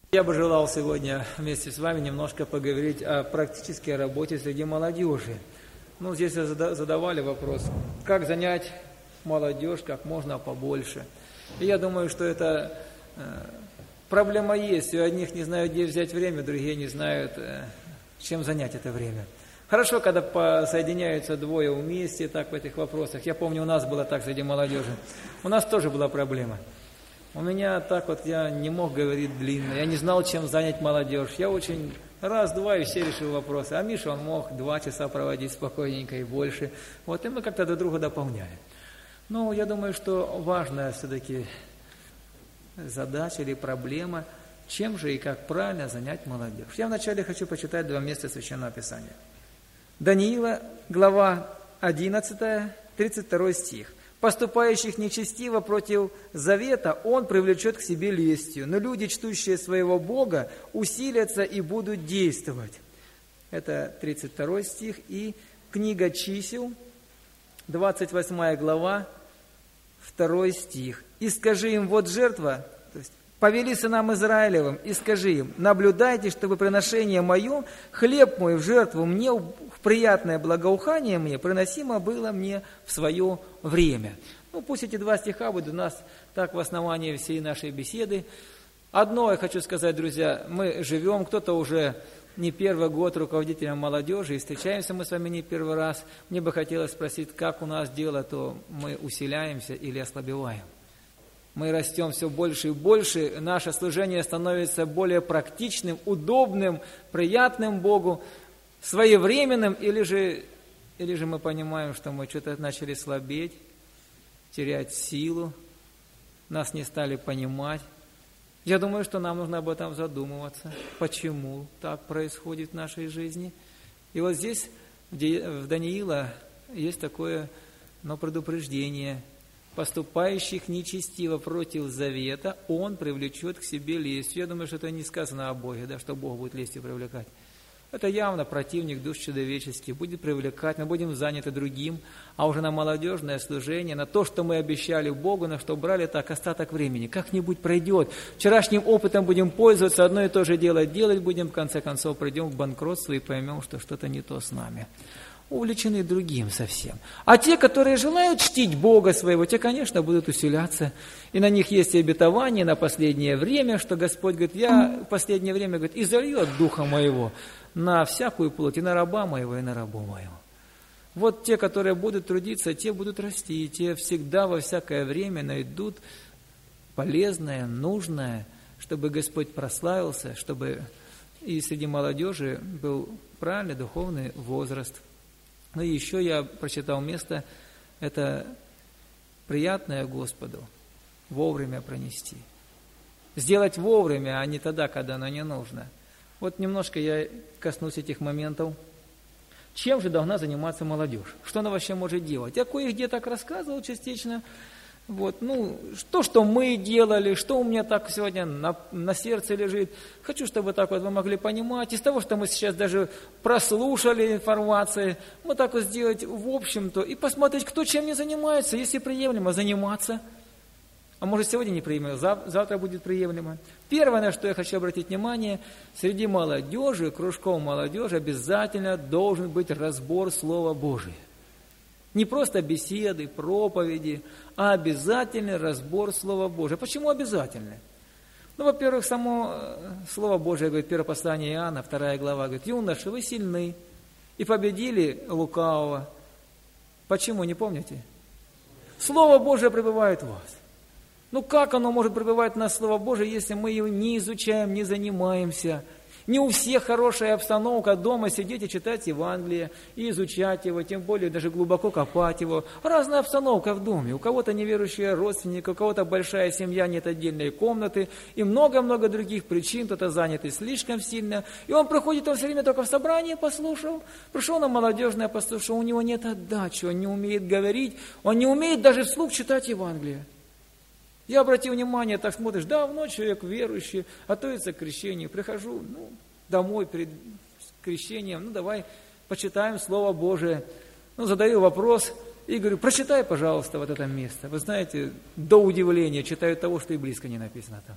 Я бы желал сегодня вместе с вами немножко поговорить о практической работе среди молодежи. Здесь задавали вопрос, как занять молодежь как можно побольше. И я думаю, что это проблема есть. У одних не знают, где взять время, другие не знают, чем занять это время. Хорошо, когда соединяются двое вместе так в этих вопросах. Я помню, у нас было так среди молодежи. У нас тоже была проблема. У меня так вот, я не мог говорить длинно, я не знал, чем занять молодежь. Я очень раз-два и все решил вопросы. А Миша, он мог 2 часа проводить спокойненько и больше. И мы как-то друг друга дополняли. Я думаю, что важная все-таки задача или проблема, чем же и как правильно занять молодежь. Я вначале хочу почитать 2 места Священного Писания. Даниила, глава 11, 32 стих. «Поступающих нечестиво против завета он привлечет к себе лестью, но люди, чтущие своего Бога, усилятся и будут действовать». Это 32 стих. И книга Чисел, 28 глава, 2 стих. «И скажи им, вот жертва, то есть повели сынам Израилевым, и скажи им, наблюдайте, чтобы приношение мое, хлеб мой в жертву мне, в приятное благоухание мне, приносимо было мне в свое время». Пусть эти 2 стиха будут у нас так в основании всей нашей беседы. Одно я хочу сказать, друзья, мы живем, кто-то уже не первый год руководителем молодежи, и встречаемся мы с вами не первый раз. Мне бы хотелось спросить, как у нас дело, то мы усиляемся или ослабеваем. Мы растем все больше и больше, наше служение становится более практичным, удобным, приятным Богу, своевременным, или же мы понимаем, что мы что-то начали слабеть, терять силу, нас не стали понимать. Я думаю, что нам нужно об этом задумываться, почему так происходит в нашей жизни. И вот здесь, в Даниила, есть такое предупреждение. «Поступающих нечестиво против завета, он привлечет к себе лестью». Я думаю, что это не сказано о Боге, что Бог будет лестью привлекать. Это явно противник душ человеческих будет привлекать, мы будем заняты другим, а уже на молодежное служение, на то, что мы обещали Богу, на что брали так остаток времени, как-нибудь пройдет. Вчерашним опытом будем пользоваться, одно и то же дело делать будем, в конце концов придем к банкротству и поймем, что что-то не то с нами. Увлечены другим совсем. А те, которые желают чтить Бога своего, те, конечно, будут усиляться. И на них есть и обетование на последнее время, что Господь говорит, я в последнее время, говорит, изолью от Духа Моего на всякую плоть, и на раба моего, и на рабу моего. Вот те, которые будут трудиться, те будут расти, и те всегда во всякое время найдут полезное, нужное, чтобы Господь прославился, чтобы и среди молодежи был правильный духовный возраст. И еще я прочитал место, это приятное Господу вовремя пронести. Сделать вовремя, а не тогда, когда оно не нужно. Вот немножко я коснусь этих моментов. Чем же должна заниматься молодежь? Что она вообще может делать? Я кое-где так рассказывал частично. То, что мы делали, что у меня так сегодня на сердце лежит. Хочу, чтобы так вот вы могли понимать. Из того, что мы сейчас даже прослушали информации, мы так вот сделать в общем-то и посмотреть, кто чем не занимается, если приемлемо заниматься. А может, сегодня не приемлемо, завтра будет приемлемо. Первое, на что я хочу обратить внимание, среди молодежи, кружков молодежи обязательно должен быть разбор Слова Божия. Не просто беседы, проповеди, а обязательный разбор Слова Божия. Почему обязательный? Во-первых, само Слово Божие, говорит, первое послание Иоанна, 2 глава, говорит, юноши, вы сильны и победили лукавого. Почему, не помните? Слово Божие пребывает в вас. Как оно может пребывать в нас, Слово Божие, если мы его не изучаем, не занимаемся? Не у всех хорошая обстановка дома сидеть и читать Евангелие, и изучать его, тем более даже глубоко копать его. Разная обстановка в доме. У кого-то неверующие родственники, у кого-то большая семья, нет отдельной комнаты, и много-много других причин, кто-то занятый слишком сильно. И он приходит, он все время только в собрании послушал, пришел на молодежное послушал, у него нет отдачи, он не умеет говорить, он не умеет даже вслух читать Евангелие. Я обратил внимание, так смотришь, давно человек верующий, готовится к крещению, прихожу домой перед крещением, давай почитаем Слово Божие. Задаю вопрос и говорю, прочитай, пожалуйста, вот это место. Вы знаете, до удивления читаю того, что и близко не написано там.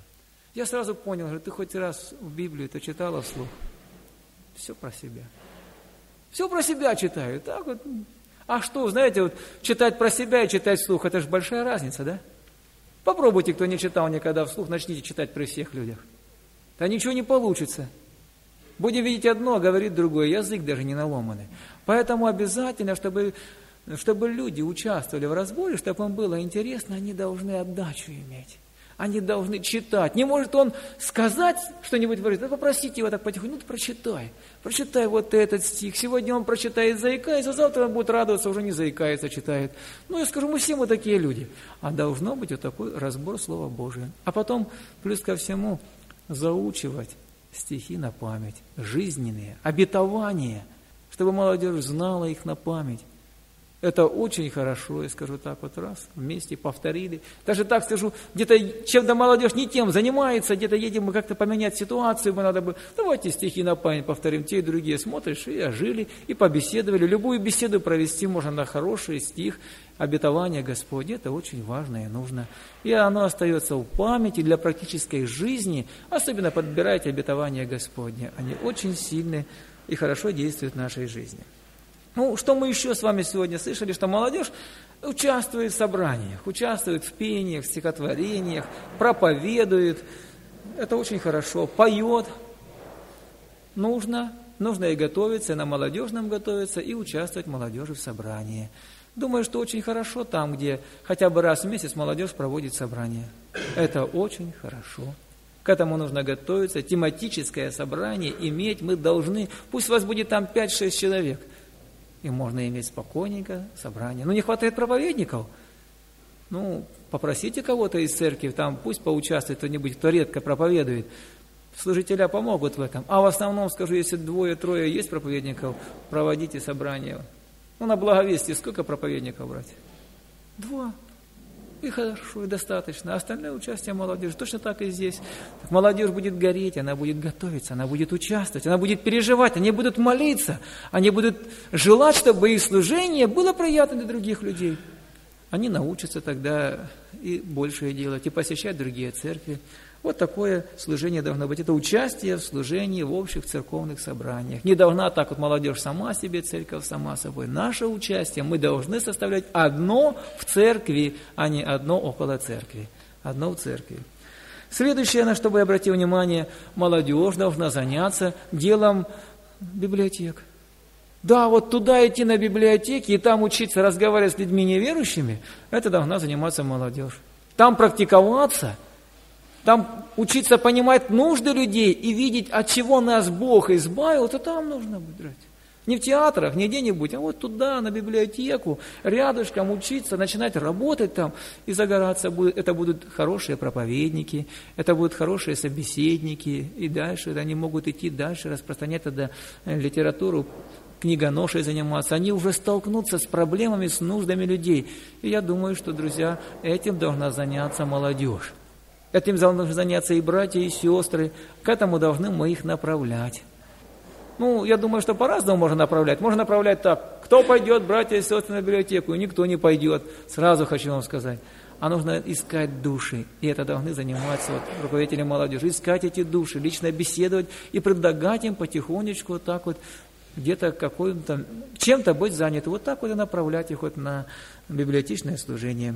Я сразу понял, говорю, ты хоть раз в Библию это читала вслух? Все про себя. Все про себя читаю. Так вот. А что, знаете, вот читать про себя и читать вслух, это же большая разница, да? Попробуйте, кто не читал никогда вслух, начните читать при всех людях. Да ничего не получится. Будем видеть одно, а говорит другое, язык даже не наломанный. Поэтому обязательно, чтобы люди участвовали в разборе, чтобы им было интересно, они должны отдачу иметь. Они должны читать. Не может он сказать что-нибудь, да попросите его так потихоньку, ну прочитай вот этот стих. Сегодня он прочитает, заикаясь, а завтра он будет радоваться, уже не заикается, читает. Ну, я скажу, мы все мы такие люди. А должно быть вот такой разбор Слова Божия. А потом, плюс ко всему, заучивать стихи на память, жизненные, обетования, чтобы молодежь знала их на память. Это очень хорошо, я скажу так вот раз, вместе повторили. Даже так скажу, где-то чем-то молодежь не тем занимается, где-то едем мы как-то поменять ситуацию, мы надо бы, давайте стихи на память повторим, те и другие смотришь, и ожили, и побеседовали. Любую беседу провести можно на хороший стих, обетование Господне, это очень важно и нужно. И оно остается в памяти для практической жизни, особенно подбирайте обетование Господне. Они очень сильны и хорошо действуют в нашей жизни. Ну, что мы еще с вами сегодня слышали, что молодежь участвует в собраниях, участвует в пениях, в стихотворениях, проповедует. Это очень хорошо. Поет. Нужно и готовиться, и на молодежном готовиться, и участвовать молодежи в собрании. Думаю, что очень хорошо там, где хотя бы раз в месяц молодежь проводит собрание. Это очень хорошо. К этому нужно готовиться. Тематическое собрание иметь мы должны. Пусть вас будет там 5-6 человек. И можно иметь спокойненько собрание. Ну, не хватает проповедников. Ну, попросите кого-то из церкви, там пусть поучаствует кто-нибудь, кто редко проповедует. Служителя помогут в этом. А в основном, скажу, если 2-3 есть проповедников, проводите собрание. Ну, на благовестие сколько проповедников брать? 2. И хорошо, и достаточно. Остальное участие молодежи. Точно так и здесь. Молодежь будет гореть, она будет готовиться, она будет участвовать, она будет переживать, они будут молиться, они будут желать, чтобы их служение было приятно для других людей. Они научатся тогда и большее делать, и посещать другие церкви. Вот такое служение должно быть. Это участие в служении в общих церковных собраниях. Не должна так вот молодежь сама себе, церковь сама собой. Наше участие мы должны составлять одно в церкви, а не одно около церкви. Одно в церкви. Следующее, на что бы я обратил внимание, молодежь должна заняться делом библиотек. Да, вот туда идти на библиотеки и там учиться разговаривать с людьми неверующими, это должна заниматься молодежь. Там практиковаться, там учиться понимать нужды людей и видеть, от чего нас Бог избавил, то там нужно быть брать. Не в театрах, не где-нибудь, а вот туда, на библиотеку, рядышком учиться, начинать работать там и загораться. Это будут хорошие проповедники, это будут хорошие собеседники, и дальше они могут идти дальше, распространять тогда литературу, книгоношей заниматься. Они уже столкнутся с проблемами, с нуждами людей. И я думаю, что, друзья, этим должна заняться молодежь. Этим должны заняться и братья, и сестры. К этому должны мы их направлять. Ну, я думаю, что по-разному можно направлять. Можно направлять так: кто пойдет, братья и сестры, на библиотеку, и никто не пойдет. Сразу хочу вам сказать. А нужно искать души. И это должны заниматься руководители молодежи. Искать эти души, лично беседовать и предлагать им потихонечку вот так вот где-то какой-то, чем-то быть заняты. Вот так вот и направлять их вот на библиотечное служение.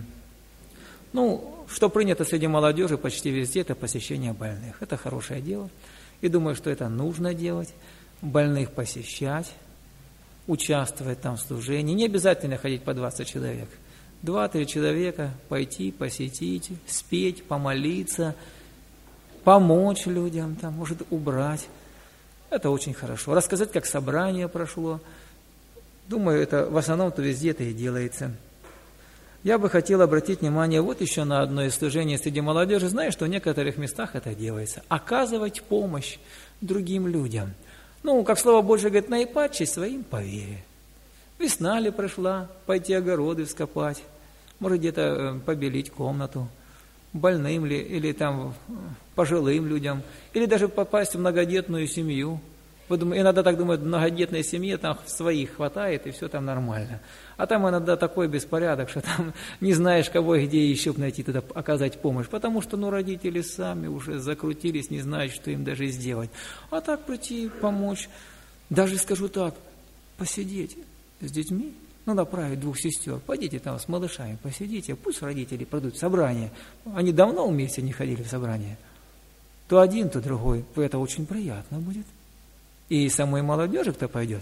Ну, что принято среди молодежи почти везде, это посещение больных. Это хорошее дело. И думаю, что это нужно делать. Больных посещать, участвовать там в служении. Не обязательно ходить по 20 человек. 2-3 человека пойти, посетить, спеть, помолиться, помочь людям, там, может, убрать. Это очень хорошо. Рассказать, как собрание прошло. Думаю, это в основном-то везде это и делается. Я бы хотел обратить внимание вот еще на одно из служений среди молодежи. Знаю, что в некоторых местах это делается. Оказывать помощь другим людям. Ну, как Слово Божие говорит, наипаче своим по вере. Весна ли прошла, пойти огороды вскопать, может где-то побелить комнату, больным ли, или там пожилым людям, или даже попасть в многодетную семью, Вот иногда так думают, в многодетной семье там своих хватает, и все там нормально. А там иногда такой беспорядок, что там не знаешь, кого и где еще найти, туда оказать помощь. Потому что родители сами уже закрутились, не знают, что им даже сделать. А так прийти, помочь, даже скажу так, посидеть с детьми, направить 2 сестер, пойдите там с малышами, посидите, пусть родители придут в собрание. Они давно вместе не ходили в собрание. То один, то другой. Это очень приятно будет. И самой молодежи кто пойдет,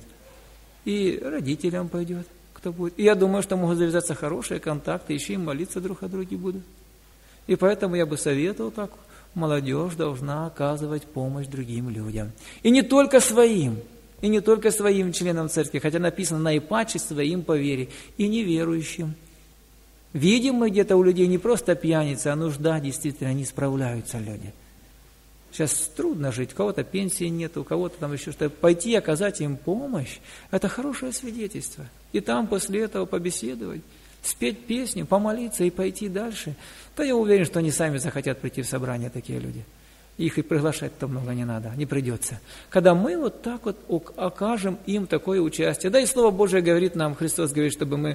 и родителям пойдет, кто будет. И я думаю, что могут завязаться хорошие контакты, еще и молиться друг о друге будут. И поэтому я бы советовал так, молодежь должна оказывать помощь другим людям. И не только своим членам церкви, хотя написано наипаче своим по вере, и неверующим. Видим мы где-то у людей не просто пьяницы, а нужда, действительно, не справляются люди. Сейчас трудно жить, у кого-то пенсии нет, у кого-то там еще что-то. Пойти оказать им помощь – это хорошее свидетельство. И там после этого побеседовать, спеть песню, помолиться и пойти дальше. То я уверен, что они сами захотят прийти в собрание, такие люди. Их и приглашать-то много не надо, не придется. Когда мы вот так вот окажем им такое участие. Да и Слово Божие говорит нам, Христос говорит, чтобы мы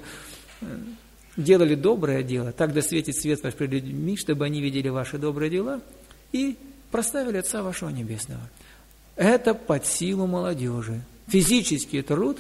делали доброе дело, так да светит свет ваш пред людьми, чтобы они видели ваши добрые дела и прославили Отца вашего Небесного. Это под силу молодежи. Физический труд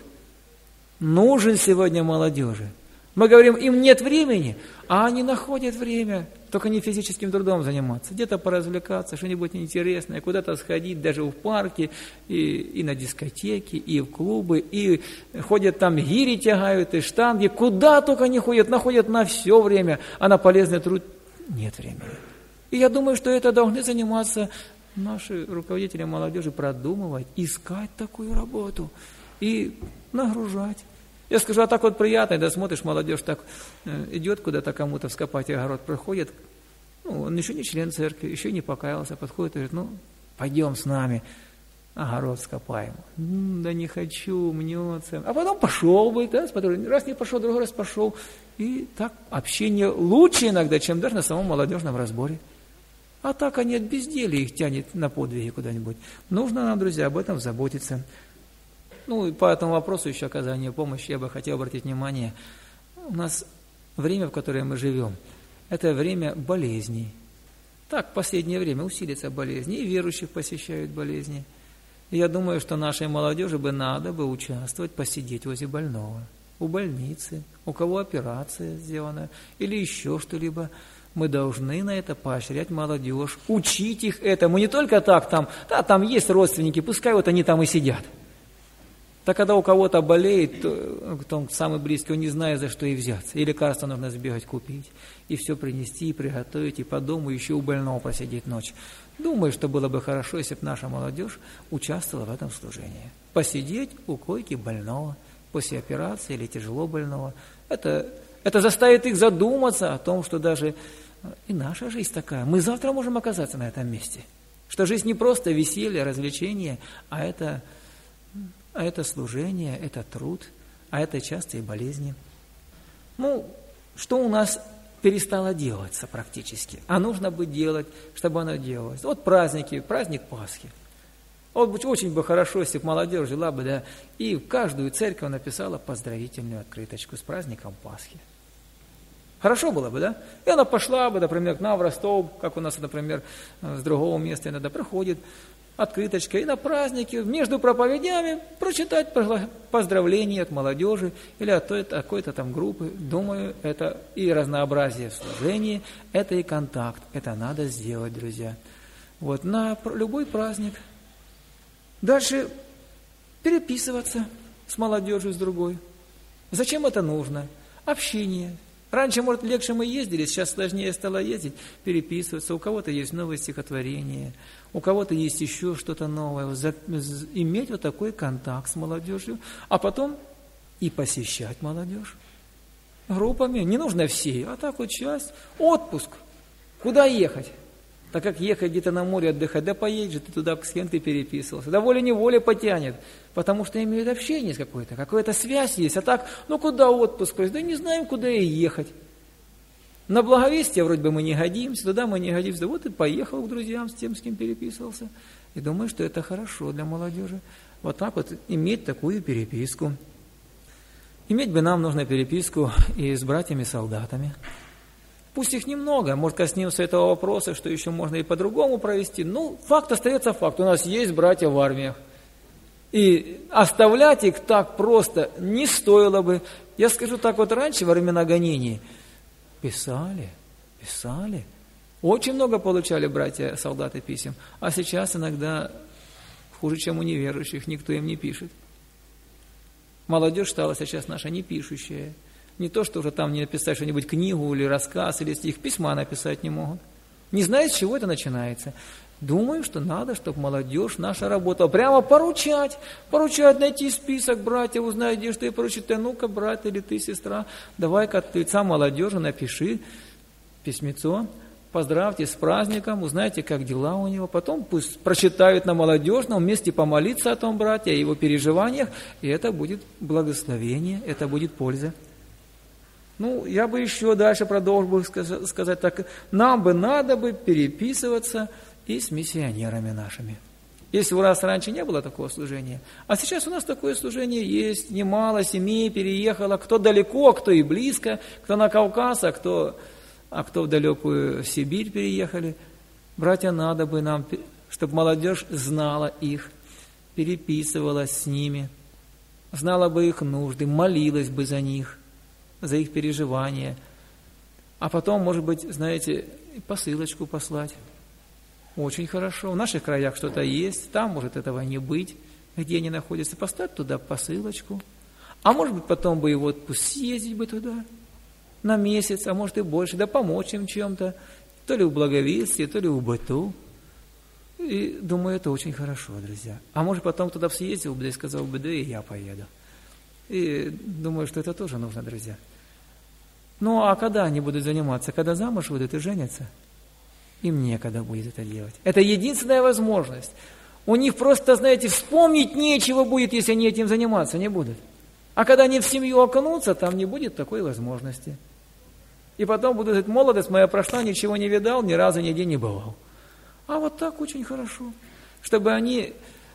нужен сегодня молодежи. Мы говорим, им нет времени, а они находят время, только не физическим трудом заниматься, где-то поразвлекаться, что-нибудь интересное, куда-то сходить, даже в парке, и на дискотеке, и в клубы, и ходят там, гири тягают, и штанги, куда только не ходят, находят на все время, а на полезный труд нет времени. И я думаю, что это должны заниматься наши руководители молодежи, продумывать, искать такую работу и нагружать. Я скажу, а так вот приятно, да смотришь, молодежь так идет куда-то кому-то вскопать огород, проходит, он еще не член церкви, еще не покаялся, подходит и говорит, пойдем с нами, огород скопаем. Да не хочу, мнется. А потом пошел бы, да, смотрю, раз не пошел, другой раз пошел. И так общение лучше иногда, чем даже на самом молодежном разборе. А так они от безделия их тянет на подвиги куда-нибудь. Нужно нам, друзья, об этом заботиться. И по этому вопросу еще оказания помощи я бы хотел обратить внимание. У нас время, в которое мы живем, это время болезней. Так, в последнее время усилится болезни, и верующих посещают болезни. И я думаю, что нашей молодежи надо бы участвовать, посидеть возле больного, у больницы, у кого операция сделана, или еще что-либо. Мы должны на это поощрять молодежь, учить их этому. Не только так, там есть родственники, пускай вот они там и сидят. Так когда у кого-то болеет, кто самый близкий, он не знает, за что и взяться. И лекарства нужно сбегать купить, и все принести, и приготовить, и по дому еще у больного посидеть ночь. Думаю, что было бы хорошо, если бы наша молодежь участвовала в этом служении. Посидеть у койки больного после операции или тяжело больного. Это заставит их задуматься о том, что даже и наша жизнь такая. Мы завтра можем оказаться на этом месте. Что жизнь не просто веселье, развлечение, а это служение, это труд, а это часто и болезни. Что у нас перестало делаться практически, а нужно бы делать, чтобы оно делалось. Вот праздник Пасхи. Вот очень бы хорошо, если бы молодежь жила бы, да, и в каждую церковь написала поздравительную открыточку с праздником Пасхи. Хорошо было бы, да? И она пошла бы, например, к нам в Ростов, как у нас, например, с другого места иногда проходит открыточка, и на празднике между проповедями прочитать поздравления от молодежи или от какой-то там группы. Думаю, это и разнообразие в служении, это и контакт. Это надо сделать, друзья. Вот, на любой праздник. Дальше переписываться с молодежью, с другой. Зачем это нужно? Общение. Раньше, может, легче мы ездили, сейчас сложнее стало ездить, переписываться. У кого-то есть новые стихотворения, у кого-то есть еще что-то новое. Иметь вот такой контакт с молодежью, а потом и посещать молодежь группами. Не нужно всей, а так вот часть. Отпуск. Куда ехать? Так как ехать где-то на море отдыхать, да поедешь же ты туда, с кем ты переписывался. Да волей-неволей потянет, потому что имеют общение какое-то связь есть. А так, куда отпуск? Да не знаем, куда и ехать. На благовестие вроде бы мы не годимся, туда мы не годимся. Вот и поехал к друзьям с тем, с кем переписывался. И думаю, что это хорошо для молодежи. Вот так вот иметь такую переписку. Иметь бы нам нужно переписку и с братьями-солдатами. Пусть их немного, может, коснемся этого вопроса, что еще можно и по-другому провести. Ну, факт остается факт. У нас есть братья в армиях. И оставлять их так просто не стоило бы. Я скажу так, вот раньше, во времена гонений, писали. Очень много получали братья-солдаты писем. А сейчас иногда хуже, чем у неверующих, никто им не пишет. Молодежь стала сейчас наша непишущая. Не то, что уже там не написать что-нибудь, книгу или рассказ, или стих, письма написать не могут. Не знаю, с чего это начинается. Думаю, что надо, чтобы молодежь наша работала. Прямо поручать, найти список братьев, узнать, где что и поручить. Ну-ка, брат или ты, сестра, давай-ка от лица молодежи напиши письмецо, поздравьте с праздником, узнайте, как дела у него. Потом пусть прочитают на молодежном, вместе помолиться о том брате, о его переживаниях, и это будет благословение, это будет польза. Ну, я бы еще дальше продолжил сказать так. Нам бы надо бы переписываться и с миссионерами нашими. Если у нас раньше не было такого служения, а сейчас у нас такое служение есть, немало семей переехало, кто далеко, кто и близко, кто на Кавказ, а кто в далекую Сибирь переехали. Братья, надо бы нам, чтобы молодежь знала их, переписывалась с ними, знала бы их нужды, молилась бы за них, за их переживания. А потом, может быть, знаете, посылочку послать. Очень хорошо. В наших краях что-то есть, там может этого не быть, где они находятся. Поставить туда посылочку. А может быть, потом бы и в отпуск съездить бы туда на месяц, а может и больше, да помочь им чем-то. То ли в благовестии, то ли в быту. И думаю, это очень хорошо, друзья. А может, потом туда съездил бы и сказал бы, да и я поеду. И думаю, что это тоже нужно, друзья. Ну, а когда они будут заниматься? Когда замуж выйдут и женятся? Им некогда будет это делать. Это единственная возможность. У них просто, знаете, вспомнить нечего будет, если они этим заниматься не будут. А когда они в семью окунутся, там не будет такой возможности. И потом будут говорить, молодость моя прошла, ничего не видал, ни разу нигде не бывал. А вот так очень хорошо. Чтобы они,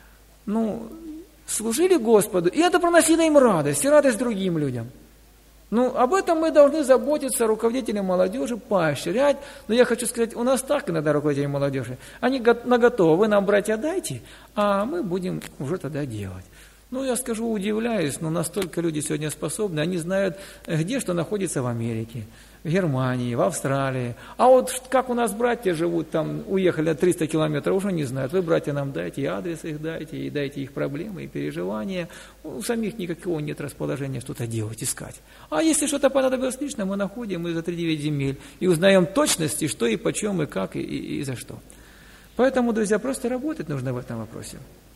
служили Господу, и это приносило им радость, и радость другим людям. Об этом мы должны заботиться, руководители молодежи, поощрять. Но я хочу сказать, у нас так иногда руководители молодежи, они наготове, вы нам, братья, дайте, а мы будем уже тогда делать. Я скажу, удивляюсь, но настолько люди сегодня способны, они знают, где что находится в Америке, в Германии, в Австралии. А вот как у нас братья живут, там уехали на 300 километров, уже не знают. Вы, братья, нам дайте, и адрес их дайте, и дайте их проблемы, и переживания. У самих никакого нет расположения что-то делать, искать. А если что-то понадобилось лично, мы находим и за 3-9 земель, и узнаем точности, что и почем, и как, и за что. Поэтому, друзья, просто работать нужно в этом вопросе.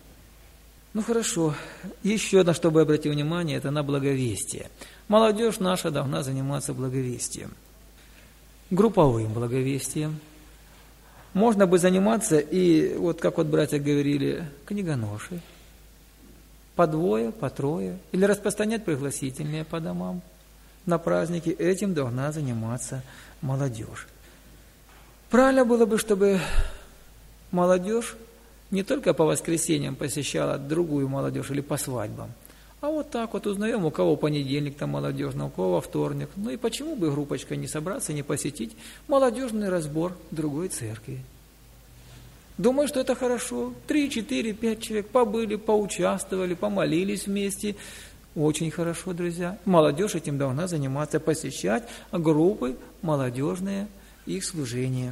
Хорошо. Еще на что бы обратить внимание, это на благовестие. Молодежь наша должна заниматься благовестием. Групповым благовестием. Можно бы заниматься и, как братья говорили, книгоношей. По 2, по 3. Или распространять пригласительные по домам. На праздники этим должна заниматься молодежь. Правильно было бы, чтобы молодежь не только по воскресеньям посещала другую молодежь или по свадьбам, а вот так узнаем, у кого понедельник там молодежный, у кого во вторник. И почему бы группочкой не собраться, не посетить молодежный разбор другой церкви? Думаю, что это хорошо. 3, 4, 5 человек побыли, поучаствовали, помолились вместе. Очень хорошо, друзья. Молодежь этим должна заниматься, посещать группы молодежные, их служения.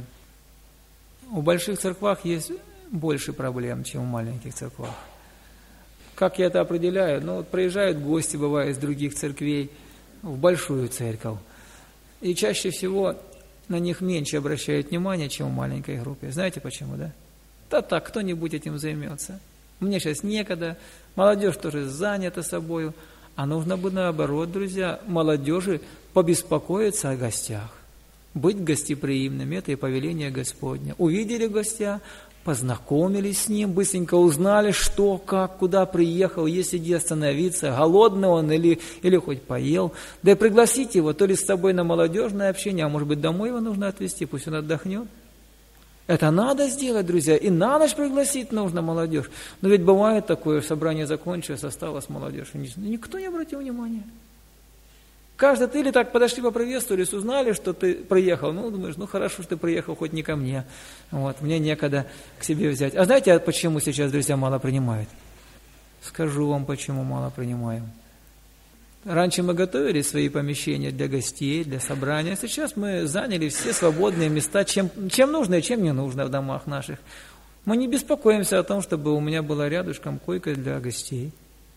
В больших церквах есть больше проблем, чем в маленьких церквах. Как я это определяю? Приезжают гости, бывают, из других церквей в большую церковь. И чаще всего на них меньше обращают внимание, чем в маленькой группе. Знаете почему, да? Да так, кто-нибудь этим займется. Мне сейчас некогда, молодежь тоже занята собою. А нужно бы наоборот, друзья, молодежи побеспокоиться о гостях. Быть гостеприимными, это и повеление Господне. Увидели гостя, познакомились с ним, быстренько узнали, что, как, куда приехал, есть где остановиться, голодный он или хоть поел. Да и пригласить его то ли с собой на молодежное общение, а может быть домой его нужно отвезти, пусть он отдохнет. Это надо сделать, друзья, и на ночь пригласить нужно молодежь. Но ведь бывает такое, собрание закончилось, осталось молодежь, и никто не обратил внимания. Каждый ты или так подошли, поприветствовались, узнали, что ты приехал. Ну, думаешь, ну хорошо, что ты приехал, хоть не ко мне. Вот, мне некогда к себе взять. А знаете, почему сейчас, друзья, мало принимают? Скажу вам, почему мало принимаем. Раньше мы готовили свои помещения для гостей, для собрания. А сейчас мы заняли все свободные места, чем нужно и чем не нужно в домах наших. Мы не беспокоимся о том, чтобы у меня была рядышком койка для гостей.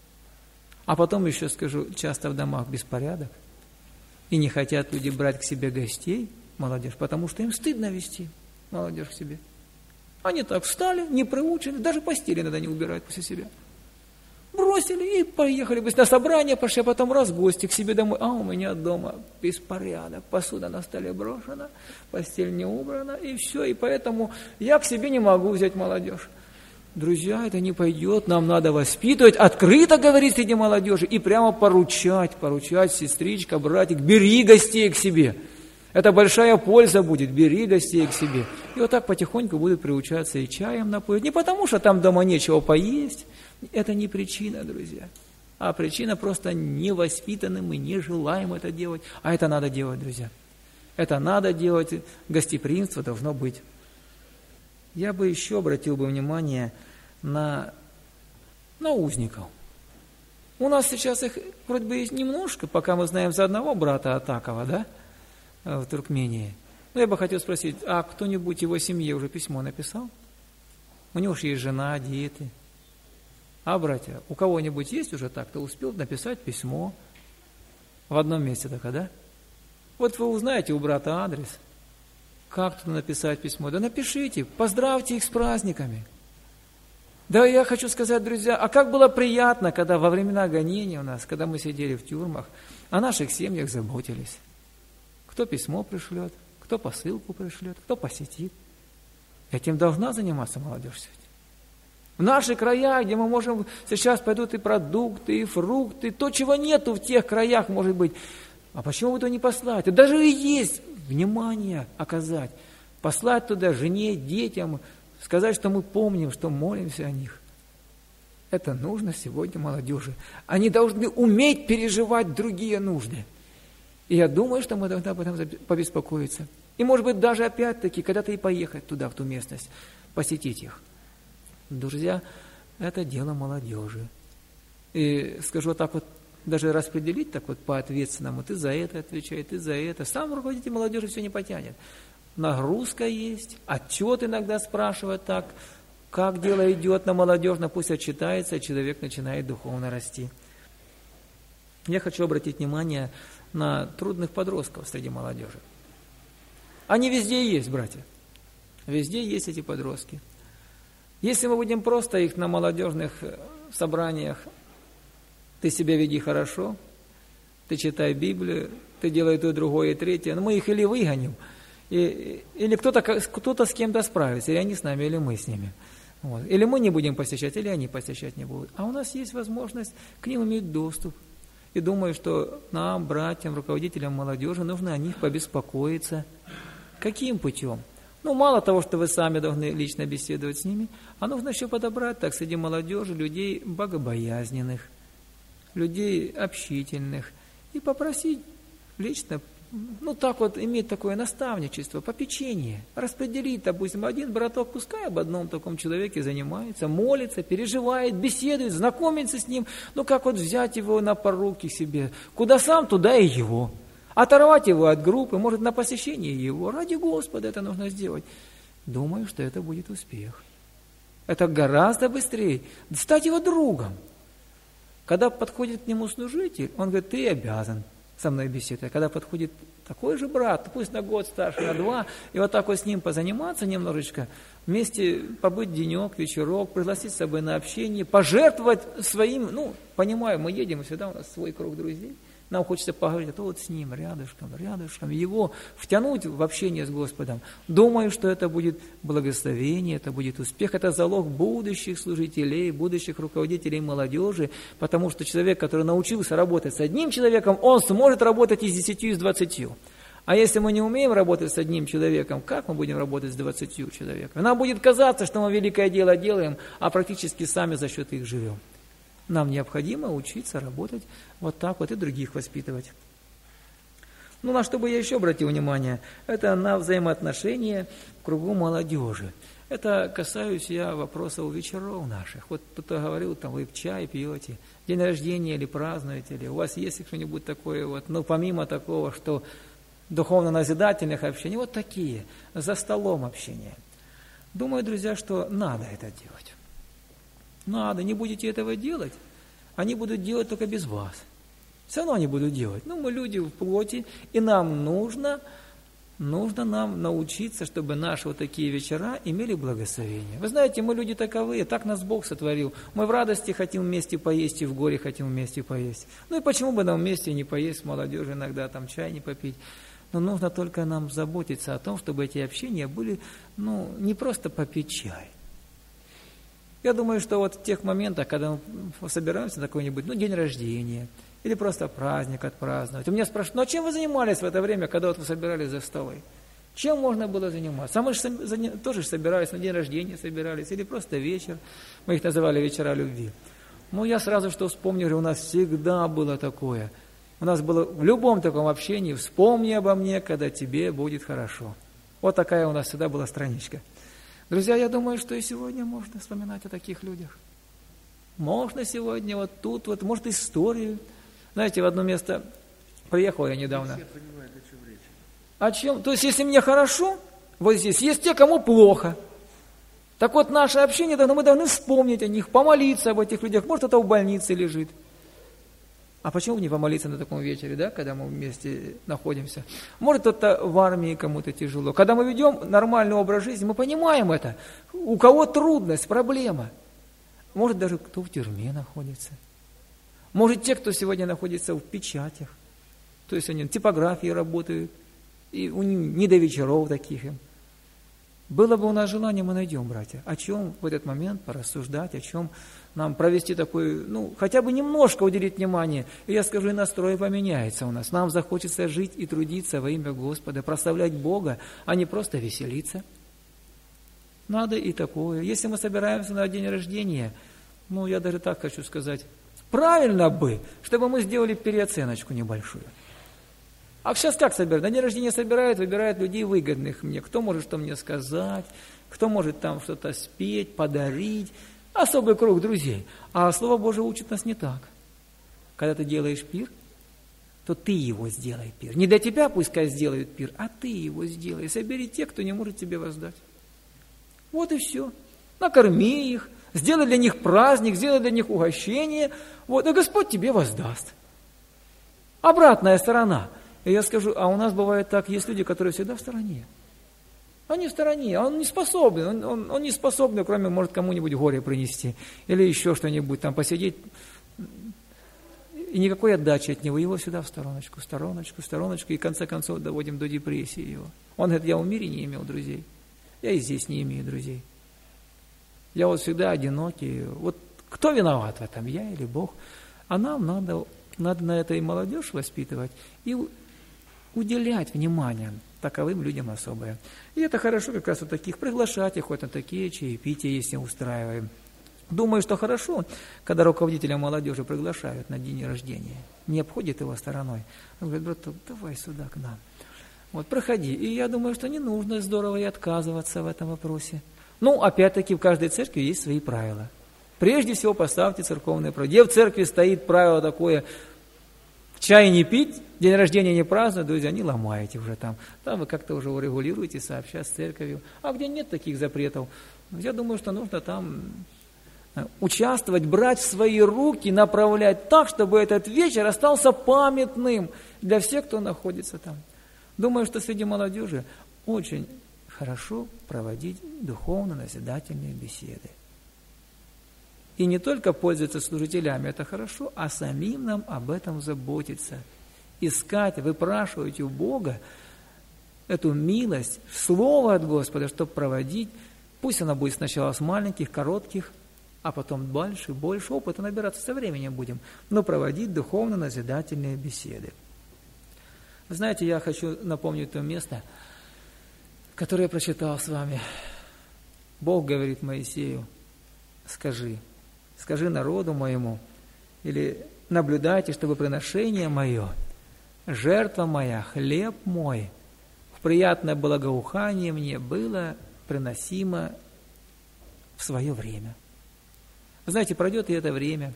А потом еще скажу, часто в домах беспорядок. И не хотят люди брать к себе гостей, молодежь, потому что им стыдно вести молодежь к себе. Они так встали, не проучили, даже постели иногда не убирают после себя. Бросили и поехали бы на собрание, пошли, а потом раз гости к себе домой. А у меня дома беспорядок, посуда на столе брошена, постель не убрана, и все. И поэтому я к себе не могу взять молодежь. Друзья, это не пойдет, нам надо воспитывать, открыто говорить среди молодежи и прямо поручать, сестричка, братик, бери гостей к себе. Это большая польза будет, бери гостей к себе. И вот так потихоньку будут приучаться и чаем напоить. Не потому, что там дома нечего поесть, это не причина, друзья. А причина просто невоспитанным, мы не желаем это делать. А это надо делать, друзья. Это надо делать, гостеприимство должно быть. Я бы еще обратил внимание на узников. У нас сейчас их вроде бы есть немножко, пока мы знаем за одного брата Атакова, да, в Туркмении. Но я бы хотел спросить, а кто-нибудь его семье уже письмо написал? У него же есть жена, дети. А, братья, у кого-нибудь есть уже так, кто успел написать письмо в одном месте только, да? Вот вы узнаете у брата адрес. Как туда написать письмо? Да напишите, поздравьте их с праздниками. Да, я хочу сказать, друзья, а как было приятно, когда во времена гонения у нас, когда мы сидели в тюрьмах, о наших семьях заботились. Кто письмо пришлет, кто посылку пришлет, кто посетит. Этим должна заниматься молодежь сегодня. В наши края, где мы можем, сейчас пойдут и продукты, и фрукты, то, чего нету в тех краях, может быть. А почему бы туда не послать? Это даже и есть внимание оказать. Послать туда жене, детям, сказать, что мы помним, что молимся о них. Это нужно сегодня молодежи. Они должны уметь переживать другие нужды. И я думаю, что мы должны об этом побеспокоиться. И, может быть, даже опять-таки, когда-то и поехать туда, в ту местность, посетить их. Друзья, это дело молодежи. И скажу так вот, даже распределить так вот по-ответственному, ты за это отвечай, ты за это. Сам руководитель молодежи все не потянет. Нагрузка есть, отчет иногда спрашивают так, как дело идет на молодежно, пусть отчитается, и человек начинает духовно расти. Я хочу обратить внимание на трудных подростков среди молодежи. Они везде есть, братья. Везде есть эти подростки. Если мы будем просто их на молодежных собраниях, ты себя веди хорошо, ты читай Библию, ты делай то, другое и третье, но мы их или выгоним, или кто-то с кем-то справится, или они с нами, или мы с ними. Вот. Или мы не будем посещать, или они посещать не будут. А у нас есть возможность к ним иметь доступ. И думаю, что нам, братьям, руководителям молодежи, нужно о них побеспокоиться. Каким путем? Ну, мало того, что вы сами должны лично беседовать с ними, а нужно еще подобрать так среди молодежи людей богобоязненных, людей общительных, и попросить лично, ну, так вот, иметь такое наставничество, попечение, распределить, допустим, один браток, пускай об одном таком человеке занимается, молится, переживает, беседует, знакомится с ним, ну, как вот взять его на поруки себе, куда сам, туда и его. Оторвать его от группы, может, на посещение его. Ради Господа это нужно сделать. Думаю, что это будет успех. Это гораздо быстрее. Стать его другом. Когда подходит к нему служитель, он говорит, ты обязан со мной беседовать. Когда подходит такой же брат, пусть на год старше, на 2, и вот так вот с ним позаниматься немножечко, вместе побыть денек, вечерок, пригласить с собой на общение, пожертвовать своим, ну, понимаю, мы едем, и всегда у нас свой круг друзей. Нам хочется поговорить, а то вот с ним, рядышком, его втянуть в общение с Господом. Думаю, что это будет благословение, это будет успех, это залог будущих служителей, будущих руководителей молодежи, потому что человек, который научился работать с одним человеком, он сможет работать и с 10, и с 20. А если мы не умеем работать с одним человеком, как мы будем работать с 20 человеками? Нам будет казаться, что мы великое дело делаем, а практически сами за счет их живем. Нам необходимо учиться работать вот так вот и других воспитывать. Ну, на что бы я еще обратил внимание, это на взаимоотношения в кругу молодежи. Это касаюсь я вопросов вечеров наших. Вот кто-то говорил, там, вы чай пьете, день рождения или празднуете, или у вас есть что-нибудь такое, вот, ну, помимо такого, что духовно-назидательных общений, вот такие, за столом общения. Думаю, друзья, что надо это делать. Надо, не будете этого делать, они будут делать только без вас. Все равно они будут делать. Ну, мы люди в плоти, и нам нужно нам научиться, чтобы наши вот такие вечера имели благословение. Вы знаете, мы люди таковые, так нас Бог сотворил. Мы в радости хотим вместе поесть, и в горе хотим вместе поесть. Ну и почему бы нам вместе не поесть с молодежью, иногда там чай не попить? Но нужно только нам заботиться о том, чтобы эти общения были, ну, не просто попить чай. Я думаю, что вот в тех моментах, когда мы собираемся на какой-нибудь, ну, день рождения, или просто праздник отпраздновать. У меня спрашивают, ну, а чем вы занимались в это время, когда вот вы собирались за столы? Чем можно было заниматься? А мы же тоже собирались, на день рождения собирались, или просто вечер. Мы их называли вечера любви. Ну, я сразу что вспомнил, у нас всегда было такое. У нас было в любом таком общении, вспомни обо мне, когда тебе будет хорошо. Вот такая у нас всегда была страничка. Друзья, я думаю, что и сегодня можно вспоминать о таких людях. Можно сегодня вот тут, вот, может, историю. Знаете, в одно место приехал я недавно. Все понимают, о чем речь. О чем? То есть, если мне хорошо, вот здесь, есть те, кому плохо. Так вот, наше общение, мы должны вспомнить о них, помолиться об этих людях. Может, это в больнице лежит. А почему не помолиться на таком вечере, да, когда мы вместе находимся? Может, кто-то в армии кому-то тяжело. Когда мы ведем нормальный образ жизни, мы понимаем это. У кого трудность, проблема. Может, даже кто в тюрьме находится. Может, те, кто сегодня находится в печатях. То есть они в типографии работают. И у них не до вечеров таких им. Было бы у нас желание, мы найдем, братья, о чем в этот момент порассуждать, о чем нам провести такой, ну, хотя бы немножко уделить внимание. И я скажу, и настрой поменяется у нас. Нам захочется жить и трудиться во имя Господа, прославлять Бога, а не просто веселиться. Надо и такое. Если мы собираемся на день рождения, ну, я даже так хочу сказать, правильно бы, чтобы мы сделали переоценочку небольшую. А сейчас как собирают? На день рождения собирают, выбирают людей выгодных мне. Кто может что мне сказать, кто может там что-то спеть, подарить. Особый круг друзей. А Слово Божие учит нас не так. Когда ты делаешь пир, то ты его сделай пир. Не для тебя пускай сделают пир, а ты его сделай. Собери тех, кто не может тебе воздать. Вот и все. Накорми их, сделай для них праздник, сделай для них угощение. Вот, и Господь тебе воздаст. Обратная сторона. И я скажу, а у нас бывает так, есть люди, которые всегда в стороне. Они в стороне, он не способен, он не способен, кроме, может, кому-нибудь горе принести, или еще что-нибудь там посидеть, и никакой отдачи от него, его всегда в стороночку, и в конце концов доводим до депрессии его. Он говорит, я в мире не имел друзей, я и здесь не имею друзей. Я вот всегда одинокий, вот кто виноват в этом, я или Бог? А нам надо на это и молодежь воспитывать, и уделять внимание таковым людям особое. И это хорошо как раз вот таких, приглашать их хоть на такие чаепития, если устраиваем. Думаю, что хорошо, когда руководителя молодежи приглашают на день рождения, не обходит его стороной. Он говорит, брат, давай сюда к нам. Вот, проходи. И я думаю, что не нужно здорово и отказываться в этом вопросе. Ну, опять-таки, в каждой церкви есть свои правила. Прежде всего, поставьте церковные правила. Где в церкви стоит правило такое, чай не пить, день рождения не праздновать, друзья, не ломаете уже там. Там вы как-то уже урегулируете, сообща с церковью. А где нет таких запретов, я думаю, что нужно там участвовать, брать в свои руки, направлять так, чтобы этот вечер остался памятным для всех, кто находится там. Думаю, что среди молодежи очень хорошо проводить духовно-назидательные беседы. И не только пользоваться служителями, это хорошо, а самим нам об этом заботиться. искать, выпрашивать у Бога эту милость, слово от Господа, чтобы проводить. Пусть она будет сначала с маленьких, коротких, а потом больше, больше опыта набираться со временем будем, но проводить духовно-назидательные беседы. Вы знаете, я хочу напомнить то место, которое я прочитал с вами. Бог говорит Моисею: скажи народу моему, или наблюдайте, чтобы приношение мое, жертва моя, хлеб мой, в приятное благоухание мне было приносимо в свое время. Вы знаете, пройдет и это время,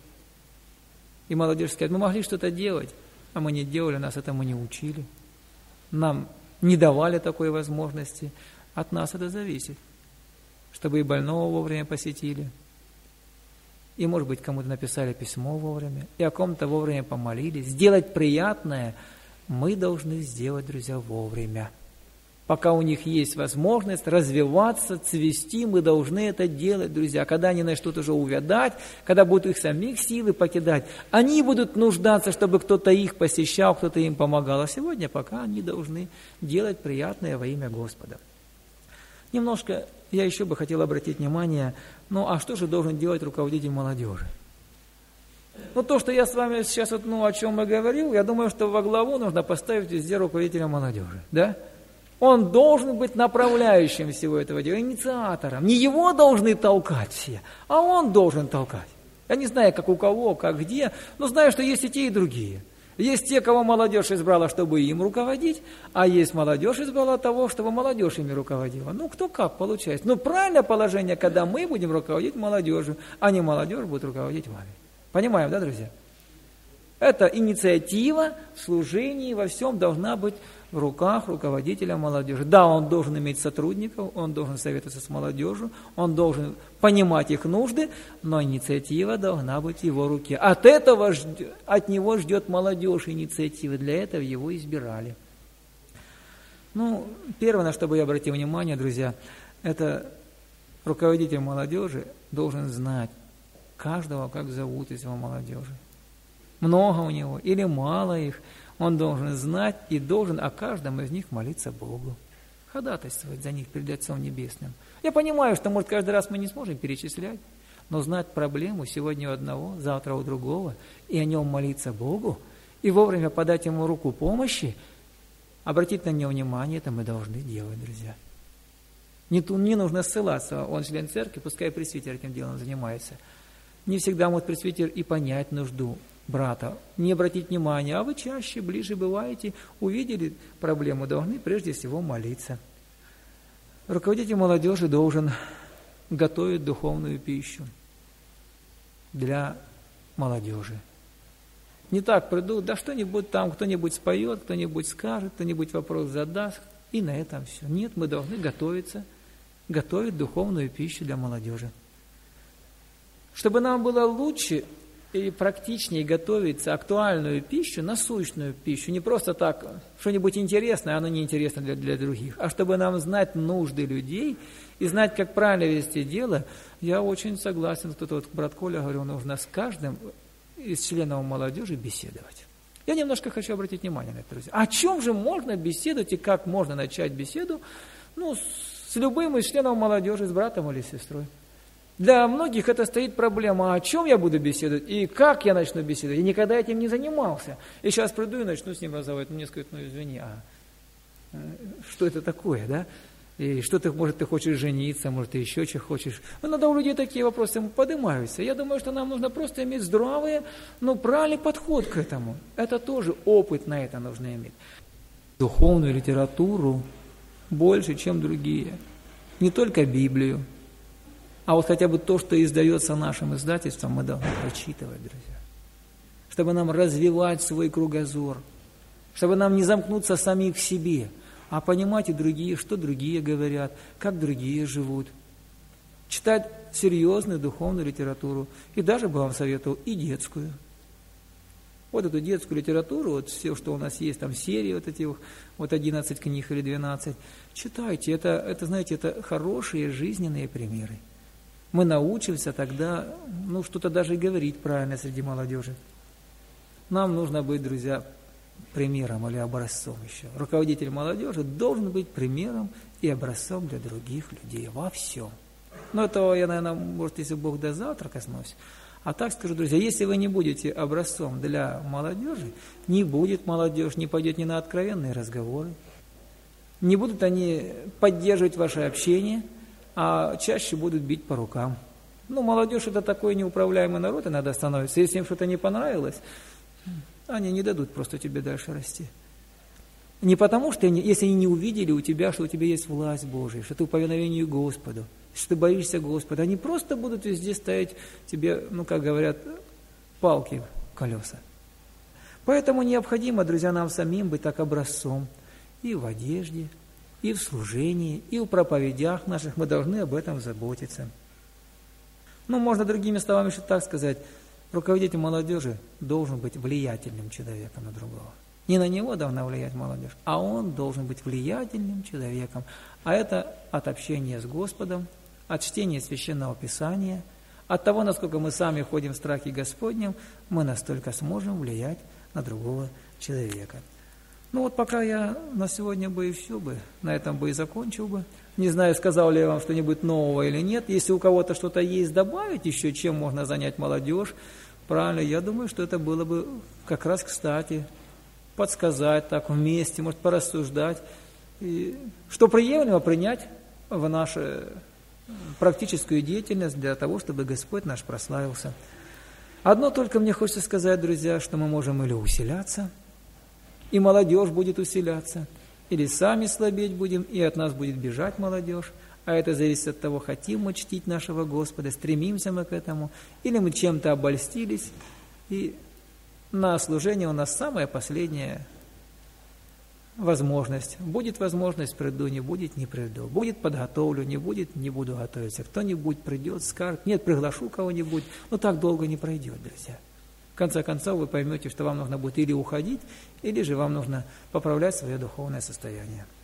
и молодежь скажет: мы могли что-то делать, а мы не делали, нас этому не учили. Нам не давали такой возможности. От нас это зависит. Чтобы и больного вовремя посетили, и, может быть, кому-то написали письмо вовремя, и о ком-то вовремя помолились. Сделать приятное мы должны сделать, друзья, вовремя. Пока у них есть возможность развиваться, цвести, мы должны это делать, друзья. Когда они начнут уже увядать, когда будут их самих силы покидать, они будут нуждаться, чтобы кто-то их посещал, кто-то им помогал. А сегодня пока они должны делать приятное во имя Господа. Немножко я еще бы хотел обратить внимание, а что же должен делать руководитель молодежи? То, что я с вами сейчас, о чем я говорил, я думаю, что во главу нужно поставить везде руководителя молодежи, да? Он должен быть направляющим всего этого дела, инициатором. Не его должны толкать все, а он должен толкать. Я не знаю, как у кого, как где, но знаю, что есть и те, и другие. Есть те, кого молодежь избрала, чтобы им руководить, а есть молодежь избрала того, чтобы молодежь ими руководила. Кто как получается. Правильное положение, когда мы будем руководить молодежью, а не молодежь будет руководить вами. Понимаем, да, друзья? Эта инициатива в служении во всем должна быть в руках руководителя молодежи. Да, он должен иметь сотрудников, он должен советоваться с молодежью, он должен понимать их нужды, но инициатива должна быть в его руке. От него ждет молодежь инициативы, для этого его избирали. Первое, на что бы я обратил внимание, друзья, это руководитель молодежи должен знать каждого, как зовут из его молодежи. Много у него или мало их, он должен знать и должен о каждом из них молиться Богу, ходатайствовать за них перед Отцом Небесным. Я понимаю, что, может, каждый раз мы не сможем перечислять, но знать проблему сегодня у одного, завтра у другого, и о нем молиться Богу, и вовремя подать ему руку помощи, обратить на него внимание, это мы должны делать, друзья. Не нужно ссылаться, он член церкви, пускай пресвитер этим делом занимается. Не всегда может пресвитер и понять нужду брата, не обратить внимания, а вы чаще, ближе бываете, увидели проблему, должны прежде всего молиться. Руководитель молодежи должен готовить духовную пищу для молодежи. Не так придут, да что-нибудь там, кто-нибудь споет, кто-нибудь скажет, кто-нибудь вопрос задаст, и на этом все. Нет, мы должны готовить духовную пищу для молодежи. Чтобы нам было лучше и практичнее готовиться актуальную пищу, насущную пищу, не просто так, что-нибудь интересное, оно неинтересно для других, а чтобы нам знать нужды людей и знать, как правильно вести дело, я очень согласен, брат Коля говорил, нужно с каждым из членов молодежи беседовать. Я немножко хочу обратить внимание на это, друзья. О чем же можно беседовать и как можно начать беседу, с любым из членов молодежи, с братом или сестрой? Для многих это стоит проблема, о чем я буду беседовать и как я начну беседовать. Я никогда этим не занимался. И сейчас приду и начну с ним разговаривать. Мне скажут, извини, что это такое, да? И что ты, может, ты хочешь жениться, может, ты еще что хочешь. Иногда у людей такие вопросы поднимаются. Я думаю, что нам нужно просто иметь здравый, правильный подход к этому. Это тоже опыт на это нужно иметь. Духовную литературу больше, чем другие. Не только Библию. А хотя бы то, что издается нашим издательством, мы должны прочитывать, друзья. Чтобы нам развивать свой кругозор. Чтобы нам не замкнуться самих в себе, а понимать и другие, что другие говорят, как другие живут. Читать серьезную духовную литературу. И даже бы вам советовал и детскую. Вот эту детскую литературу, все, что у нас есть, там серии 11 книг или 12, читайте. Это, знаете, это хорошие жизненные примеры. Мы научимся тогда, что-то даже говорить правильно среди молодежи. Нам нужно быть, друзья, примером или образцом еще. Руководитель молодежи должен быть примером и образцом для других людей во всем. Но этого я, наверное, может, если Бог даст, завтра коснусь. А так скажу, друзья, если вы не будете образцом для молодежи, не будет молодежь, не пойдет ни на откровенные разговоры, не будут они поддерживать ваше общение, а чаще будут бить по рукам. Ну, молодежь – это такой неуправляемый народ, иногда становится. Если им что-то не понравилось, они не дадут просто тебе дальше расти. Не потому, что если они не увидели у тебя, что у тебя есть власть Божия, что ты в повиновении Господу, что ты боишься Господа, они просто будут везде ставить тебе, ну, как говорят, палки в колеса. Поэтому необходимо, друзья, нам самим быть так образцом и в одежде, и в служении, и в проповедях наших. Мы должны об этом заботиться. Ну, можно другими словами еще так сказать, руководитель молодежи должен быть влиятельным человеком на другого. Не на него должна влиять молодежь, а он должен быть влиятельным человеком. А это от общения с Господом, от чтения Священного Писания, от того, насколько мы сами ходим в страхе Господнем, мы настолько сможем влиять на другого человека. Ну вот пока я на сегодня бы и все бы, на этом бы и закончил бы. Не знаю, сказал ли я вам что-нибудь нового или нет. Если у кого-то что-то есть добавить еще, чем можно занять молодежь, правильно, я думаю, что это было бы как раз кстати подсказать так вместе, может порассуждать, и что приемлемо принять в нашу практическую деятельность для того, чтобы Господь наш прославился. Одно только мне хочется сказать, друзья, что мы можем или усиляться, и молодежь будет усиляться, или сами слабеть будем, и от нас будет бежать молодежь, а это зависит от того, хотим мы чтить нашего Господа, стремимся мы к этому, или мы чем-то обольстились, и на служение у нас самая последняя возможность. Будет возможность, приду, не будет, не приду. Будет, подготовлю, не будет, не буду готовиться. Кто-нибудь придет, скажет, нет, приглашу кого-нибудь, но так долго не пройдет, друзья. В конце концов, вы поймете, что вам нужно будет или уходить, или же вам нужно поправлять свое духовное состояние.